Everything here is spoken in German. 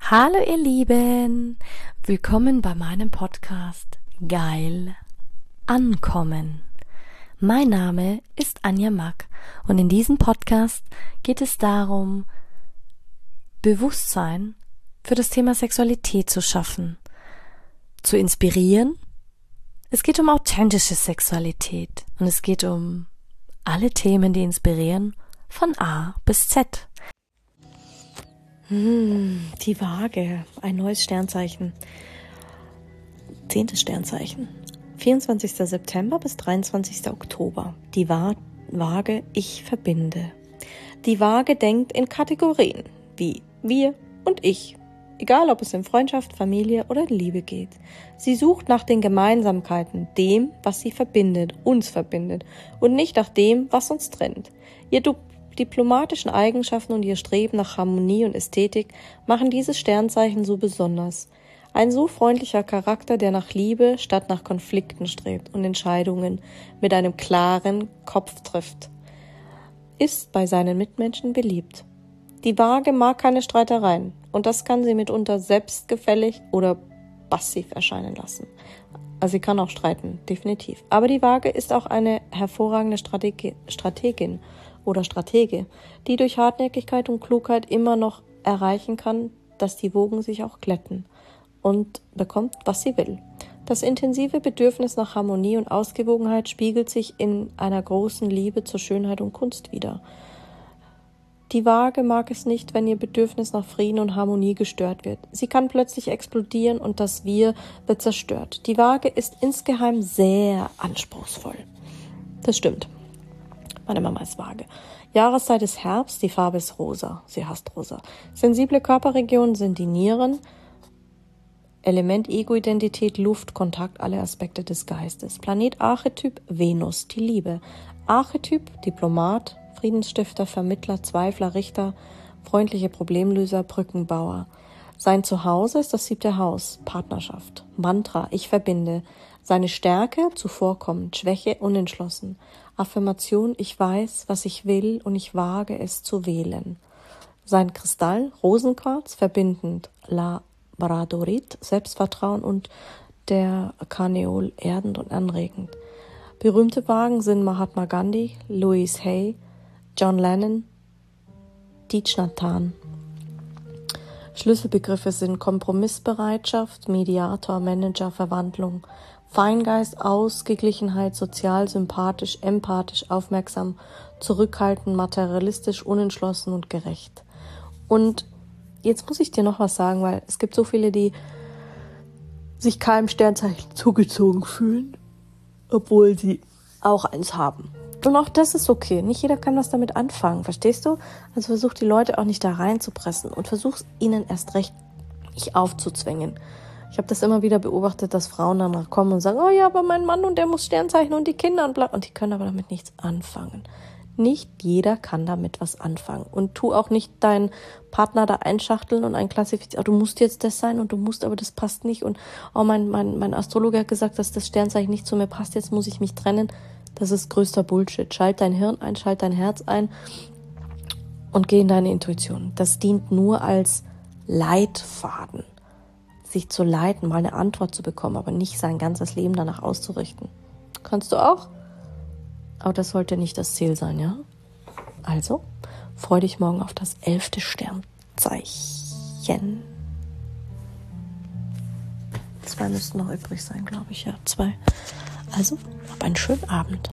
Hallo ihr Lieben, willkommen bei meinem Podcast Geil Ankommen. Mein Name ist Anja Mack und in diesem Podcast geht es darum, Bewusstsein für das Thema Sexualität zu schaffen, zu inspirieren. Es geht um authentische Sexualität und es geht um alle Themen, die inspirieren, von A bis Z. Die Waage, ein neues Sternzeichen. 10. Sternzeichen. 24. September bis 23. Oktober. Die Waage, ich verbinde. Die Waage denkt in Kategorien wie wir und ich. Egal, ob es in Freundschaft, Familie oder Liebe geht. Sie sucht nach den Gemeinsamkeiten, dem, was sie verbindet, uns verbindet und nicht nach dem, was uns trennt. Ihr diplomatischen Eigenschaften und ihr Streben nach Harmonie und Ästhetik machen dieses Sternzeichen so besonders. Ein so freundlicher Charakter, der nach Liebe statt nach Konflikten strebt und Entscheidungen mit einem klaren Kopf trifft, ist bei seinen Mitmenschen beliebt. Die Waage mag keine Streitereien und das kann sie mitunter selbstgefällig oder passiv erscheinen lassen. Also sie kann auch streiten, definitiv. Aber die Waage ist auch eine hervorragende Strategin oder Stratege, die durch Hartnäckigkeit und Klugheit immer noch erreichen kann, dass die Wogen sich auch glätten und bekommt, was sie will. Das intensive Bedürfnis nach Harmonie und Ausgewogenheit spiegelt sich in einer großen Liebe zur Schönheit und Kunst wider. Die Waage mag es nicht, wenn ihr Bedürfnis nach Frieden und Harmonie gestört wird. Sie kann plötzlich explodieren und das Wir wird zerstört. Die Waage ist insgeheim sehr anspruchsvoll. Das stimmt. Meine Mama ist Waage. Jahreszeit ist Herbst, die Farbe ist rosa. Sie hasst rosa. Sensible Körperregionen sind die Nieren. Element Ego-Identität, Luft, Kontakt, alle Aspekte des Geistes. Planet Archetyp Venus, die Liebe. Archetyp Diplomat, Friedensstifter, Vermittler, Zweifler, Richter, freundliche Problemlöser, Brückenbauer. Sein Zuhause ist das 7. Haus, Partnerschaft. Mantra, ich verbinde. Seine Stärke, zuvorkommend, Schwäche, unentschlossen. Affirmation, ich weiß, was ich will und ich wage es zu wählen. Sein Kristall, Rosenquarz, verbindend. Labradorit, Selbstvertrauen und der Karneol, erdend und anregend. Berühmte Wagen sind Mahatma Gandhi, Louise Hay, John Lennon, Thich Nhat Hanh. Schlüsselbegriffe sind Kompromissbereitschaft, Mediator, Manager, Verwandlung, Feingeist, Ausgeglichenheit, sozial, sympathisch, empathisch, aufmerksam, zurückhaltend, materialistisch, unentschlossen und gerecht. Und jetzt muss ich dir noch was sagen, weil es gibt so viele, die sich keinem Sternzeichen zugezogen fühlen, obwohl sie auch eins haben. Und auch das ist okay. Nicht jeder kann was damit anfangen, verstehst du? Also versuch die Leute auch nicht da reinzupressen und versuch ihnen erst recht nicht aufzuzwängen. Ich habe das immer wieder beobachtet, dass Frauen danach kommen und sagen, oh ja, aber mein Mann und der muss Sternzeichen und die Kinder und bla. Und die können aber damit nichts anfangen. Nicht jeder kann damit was anfangen. Und tu auch nicht deinen Partner da einschachteln und einklassifizieren, oh, du musst jetzt das sein und du musst, aber das passt nicht. Und oh, mein Astrologe hat gesagt, dass das Sternzeichen nicht zu mir passt, jetzt muss ich mich trennen. Das ist größter Bullshit. Schalt dein Hirn ein, schalt dein Herz ein und geh in deine Intuition. Das dient nur als Leitfaden, sich zu leiten, mal eine Antwort zu bekommen, aber nicht sein ganzes Leben danach auszurichten. Kannst du auch? Aber das sollte nicht das Ziel sein, ja? Also, freu dich morgen auf das 11. Sternzeichen. 2 müssten noch übrig sein, glaube ich, ja. 2. Also, hab einen schönen Abend.